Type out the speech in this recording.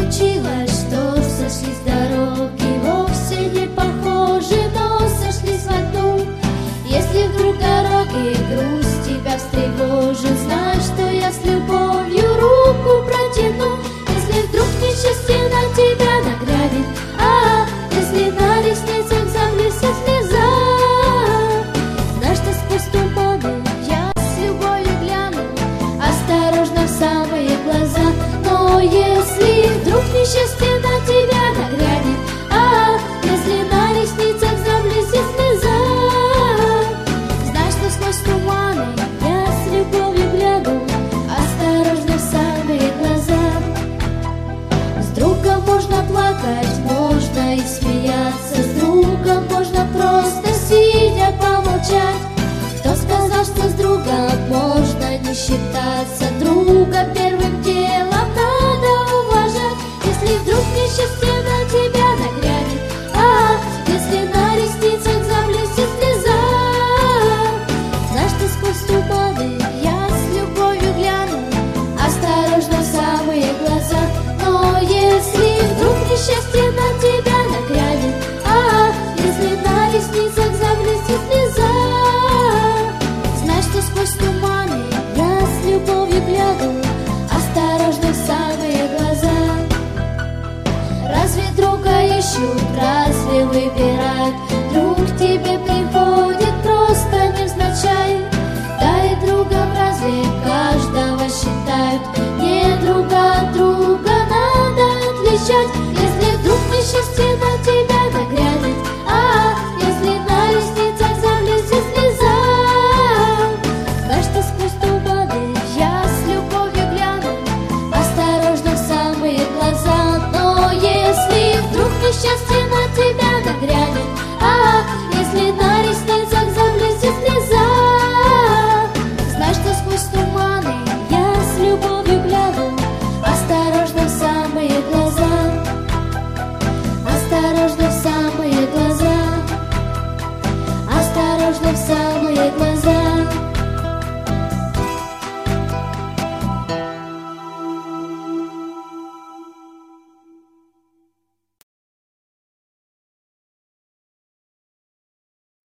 случилось, что сошлись дороги, вовсе не похожи, но сошлись в одну. Если вдруг дороги грусть тебя встревожит, знай, что я с любовью руку протяну. Если вдруг несчастье на тебя нагрянет, если на ресницах заблестит слеза, знай, что сквозь туманы я с любовью гляну, осторожно в самые глаза. Но если вдруг несчастье на тебя нагрянет, если на ресницах заблестит слеза, знай, что сквозь туманы я с любовью гляну, осторожно в самые глаза. С другом можно плакать, можно и смеяться, с другом можно просто сидя помолчать. Кто сказал, что с другом можно не считаться? Друга первым делом надо уважать. Если вдруг несчастье на тебя нагрянет, если на ресницах заблестит слеза, знай, что сквозь туманы я с любовью гляну, осторожно в самые глаза. Но если вдруг несчастье на тебя нагрянет, если на ресницах заблестит слеза, знай, что сквозь туманы я с любовью гляну, осторожно в самые глаза. Разве друга ищут, разве выбирают? Друг к тебе приходит просто невзначай. Да и другом разве каждого считают? Не друга от друга надо отличать. Если вдруг несчастье на тебя нагрянет, если на ресницах заблестит слеза, знай, что сквозь туманы я с любовью гляну, осторожно в самые глаза. Но если вдруг несчастье на тебя нагрянет, если на ресницах заблестит слеза, знай, что сквозь туманы я с любовью гляну, осторожно в самые глаза, осторожно в самые глаза, осторожно в самые глаза.